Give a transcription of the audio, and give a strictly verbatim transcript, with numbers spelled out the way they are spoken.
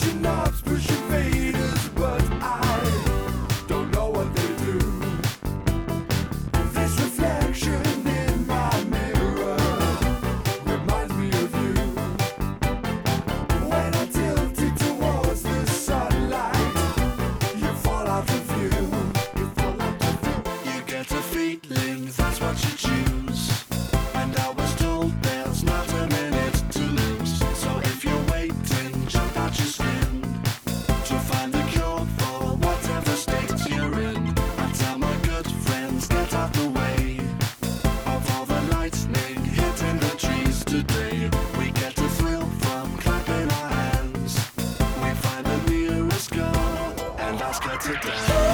Pushing knobs, pushing faders, but I don't know what they do. This reflection in my mirror reminds me of you. When I tilt it towards the sunlight, you fall out of view. You fall out of view. You get a feeling, that's what you choose. And I was told there's not a minute to lose. So if you're waiting, jump out your skin to find the cure for whatever state you're in. I tell my good friends, get out the way of all the lightning hitting the trees today. We get a thrill from clapping our hands. We find the nearest girl and ask her to dance.